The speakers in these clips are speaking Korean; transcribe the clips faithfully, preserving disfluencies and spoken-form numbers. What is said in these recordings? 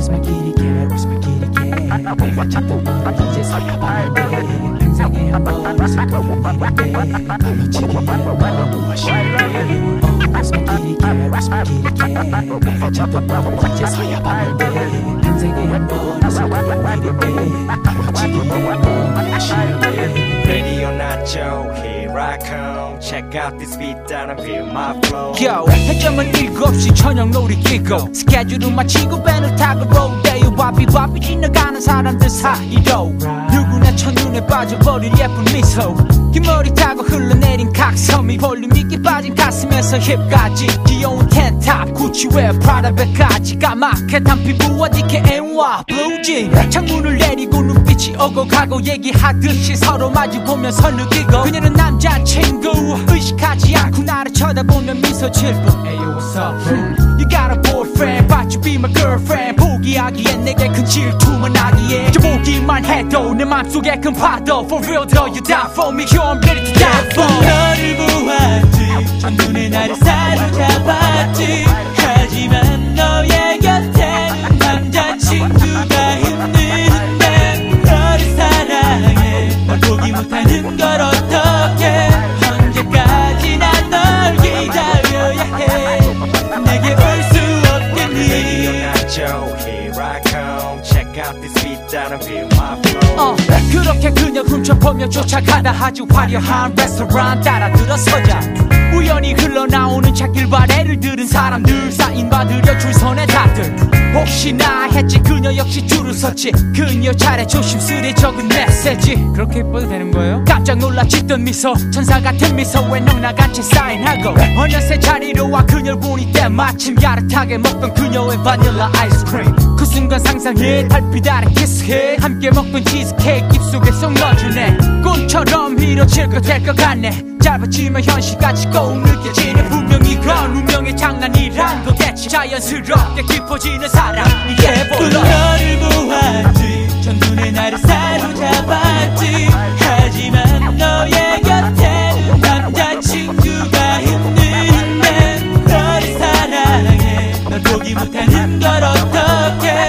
Where's my kitty cat? Where's my kitty cat? 내가 찾던 너를 이제서야 봤는데 평생에 한 번 있을 거란 일인데 놓치기엔 너무 아쉬운데 Where's my kitty cat? Where's my kitty cat? 내가 찾던 너를 이제서야 봤는데 평생에 한 번 있을 거란 일인데 놓치기엔 너무 아쉬운데 Radio Nacho, here I come. Check out this beat down and feel my flow. Yo, 해점은 일곱 시 저녁 놀이 끼고 스케줄을 마치고 밴을 타고 rodeo 바삐바삐 지나가는 사람들 사이로 누구나 첫눈에 빠져버릴 예쁜 미소 긴 머리 타고 흘러내린 각섬이 볼륨 있게 빠진 가슴에서 힙까지 귀여운 텐탑 구찌웨어 프라다백까지 까맣게 탄 피부와 니케 엠와 블루진 창문을 내리고 눈빛이 오고 가고 얘기하듯이 서로 마주보면서 느끼고 그녀는 남자친구 의식하지 않고 나를 쳐다보면 미소 질뿐 Hey yo what's up hmm. You got a boyfriend but you be my girlfriend 포기하기엔 내게 큰 질투만 하기에 저 보기만 해도 내 맘속에 큰 파도 For real though you die for me Yo I'm ready to die for 너를 보았지 첫눈에 나를 사로잡았지 하지만 너의 곁에는 남자친구가 있는데 너를 사랑해 널 포기 못하는 걸 어떡해 언제까지나 널 기다려야 해 내게 올 수 없겠니 Radio Nacho, here I come. Check out this beat down and feel my flow. 어, 그렇게 그녀 훔쳐보며 쫓아가다 아주 화려한 레스토랑 따라 들어서자 우연히 흘러나오는 찻길 바래를 들은 사람들 사인 받으려 줄 서네 다들 혹시나 했지 그녀 역시 줄을 섰지 그녀 차례 조심스레 적은 메시지 그렇게 예뻐도 되는 거예요? 깜짝 놀라 짓던 미소 천사 같은 미소에 넉나간 채 사인하고 어느새 자리로 와 그녀를 보니 때마침 야릇하게 먹던 그녀의 바닐라 아이스크림 그 순간 상상해 달빛 아래 키스해 함께 먹던 치즈케이크 입속에 쏙 넣어주네 꿈처럼 이뤄질 것 될 것 같네 짧아지만 현실까지 꼭 느껴지네 분명히 그건 운명의 장난이란 거겠지 자연스럽게 깊어지는 사랑이게 불러 너를 보았지 첫눈에 나를 사로잡았지 하지만 너의 곁에는 남자친구가 있는데 너를 사랑해 널 포기 못하는 걸 어떡해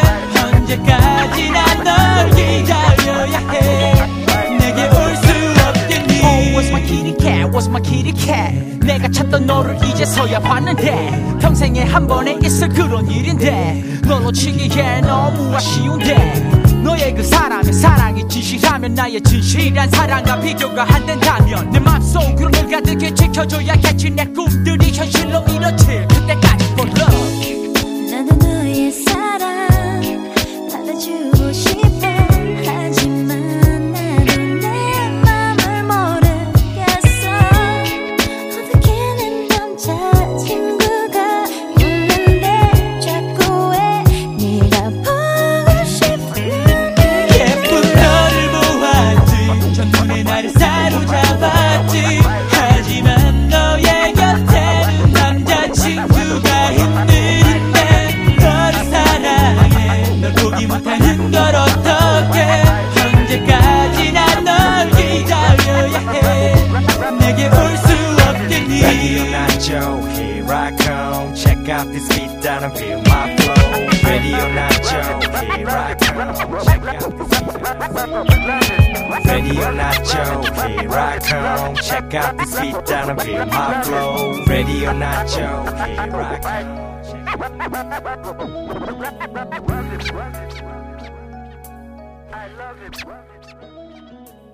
언제까지나 널 기다려야 해 내게 올 수 없겠니 Oh what's my kitty cat what's my kitty cat 내가 찾던 너를 이제서야 봤는데 평생에 한 번에 있을 그런 일인데 널 놓치기에 너무 아쉬운데 너의 그 사람의 사랑이 진실하면 나의 진실한 사랑과 비교가 안 된다면 내 맘속으로 늘 가득히 지켜줘야겠지 내 꿈들이 현실로 이뤄질 그때까지 for love 나도 너의 사랑 받아주고 싶어 하지만 나도 내 맘을 모르겠어 어떻게 내 남자친구가 있는데 자꾸 왜 네가 보고 싶었는데 예쁜 너를 보았지 첫눈에 나를 사로잡았지 하지만 너의 곁에는 남자친구가 있는데 너를 사랑해 널 포기 못하는 걸 어떡해 언제까지나 널 기다려야 해 내게 올 수 없겠니 Radio Nacho, here I come. Check out this beat down and feel my flow. Radio Nacho, here I come. Check out this beat down and feel my flow. Radio Nacho, here I come. Check out this beat down and feel my flow. Radio Nacho, here I come. I love it.